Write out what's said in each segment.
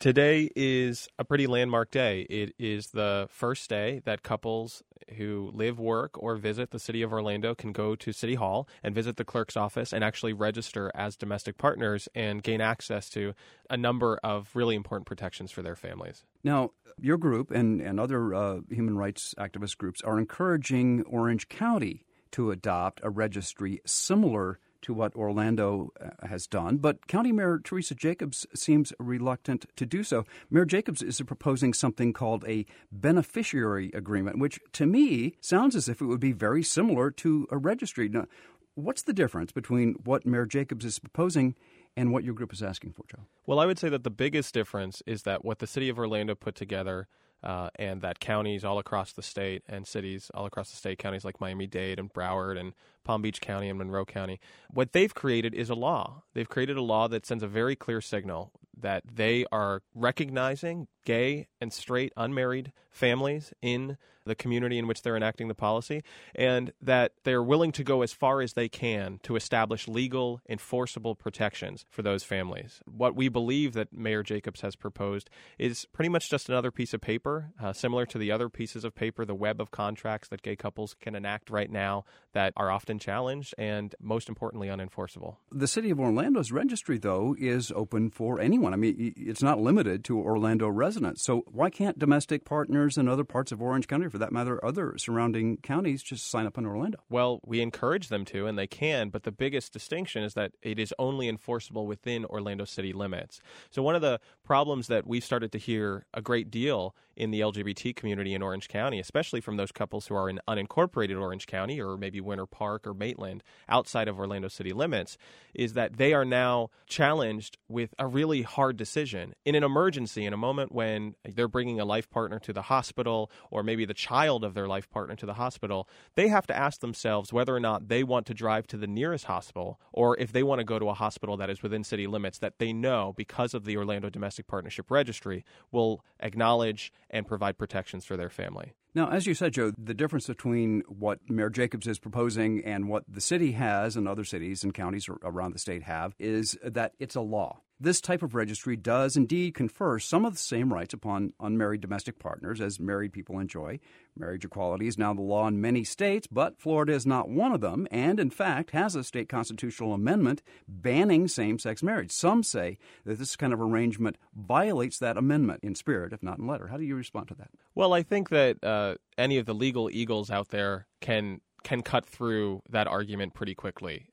Today is a pretty landmark day. It is the first day that couples who live, work, or visit the city of Orlando can go to City Hall and visit the clerk's office and actually register as domestic partners and gain access to a number of really important protections for their families. Now, your group and other human rights activist groups are encouraging Orange County to adopt a registry similar to what Orlando has done, but County Mayor Teresa Jacobs seems reluctant to do so. Mayor Jacobs is proposing something called a beneficiary agreement, which to me sounds as if it would be very similar to a registry. Now, what's the difference between what Mayor Jacobs is proposing and what your group is asking for, Joe? Well, I would say that the biggest difference is that what the city of Orlando put together and that counties all across the state and cities all across the state, counties like Miami-Dade and Broward and Palm Beach County and Monroe County, what they've created is a law. They've created a law that sends a very clear signal that they are recognizing gay and straight unmarried families in the community in which they're enacting the policy, and that they're willing to go as far as they can to establish legal, enforceable protections for those families. What we believe that Mayor Jacobs has proposed is pretty much just another piece of paper, similar to the other pieces of paper, the web of contracts that gay couples can enact right now that are often challenged and, most importantly, unenforceable. The city of Orlando's registry, though, is open for anyone. I mean, it's not limited to Orlando residents. So why can't domestic partners in other parts of Orange County, for that matter, other surrounding counties, just sign up in Orlando? Well, we encourage them to, and they can, but the biggest distinction is that it is only enforceable within Orlando city limits. So one of the problems that we've started to hear a great deal in the LGBT community in Orange County, especially from those couples who are in unincorporated Orange County or maybe Winter Park or Maitland outside of Orlando city limits, is that they are now challenged with a really hard decision. In an emergency, in a moment when they're bringing a life partner to the hospital or maybe the child of their life partner to the hospital, they have to ask themselves whether or not they want to drive to the nearest hospital or if they want to go to a hospital that is within city limits that they know, because of the Orlando Domestic Partnership Registry, will acknowledge and provide protections for their family. Now, as you said, Joe, the difference between what Mayor Jacobs is proposing and what the city has and other cities and counties around the state have is that it's a law. This type of registry does indeed confer some of the same rights upon unmarried domestic partners as married people enjoy. Marriage equality is now the law in many states, but Florida is not one of them and, in fact, has a state constitutional amendment banning same-sex marriage. Some say that this kind of arrangement violates that amendment in spirit, if not in letter. How do you respond to that? Well, I think that any of the legal eagles out there can cut through that argument pretty quickly.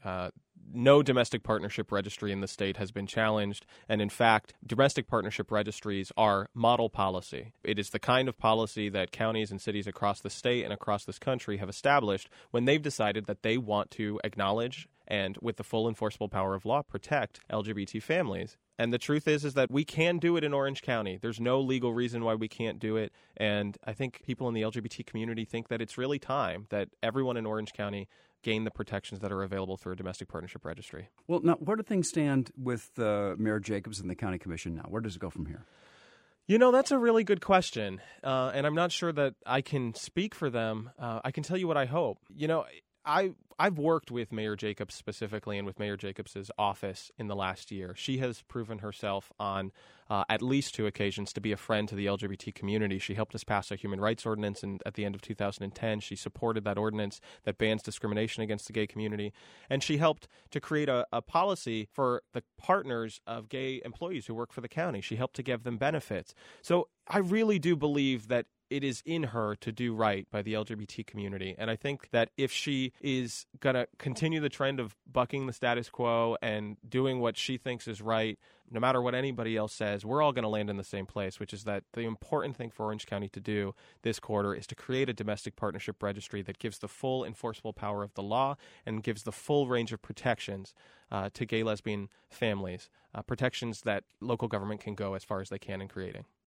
No domestic partnership registry in the state has been challenged, and in fact, domestic partnership registries are model policy. It is the kind of policy that counties and cities across the state and across this country have established when they've decided that they want to acknowledge and, with the full enforceable power of law, protect LGBT families. And the truth is that we can do it in Orange County. There's no legal reason why we can't do it. And I think people in the LGBT community think that it's really time that everyone in Orange County gain the protections that are available through a domestic partnership registry. Well, now, where do things stand with Mayor Jacobs and the county commission now? Where does it go from here? You know, that's a really good question. And I'm not sure that I can speak for them. I can tell you what I hope. You know, I've worked with Mayor Jacobs specifically and with Mayor Jacobs' office in the last year. She has proven herself on at least 2 occasions to be a friend to the LGBT community. She helped us pass a human rights ordinance at the end of 2010. She supported that ordinance that bans discrimination against the gay community. And she helped to create a policy for the partners of gay employees who work for the county. She helped to give them benefits. So I really do believe that it is in her to do right by the LGBT community. And I think that if she is going to continue the trend of bucking the status quo and doing what she thinks is right, no matter what anybody else says, we're all going to land in the same place, which is that the important thing for Orange County to do this quarter is to create a domestic partnership registry that gives the full enforceable power of the law and gives the full range of protections to gay lesbian families, protections that local government can go as far as they can in creating.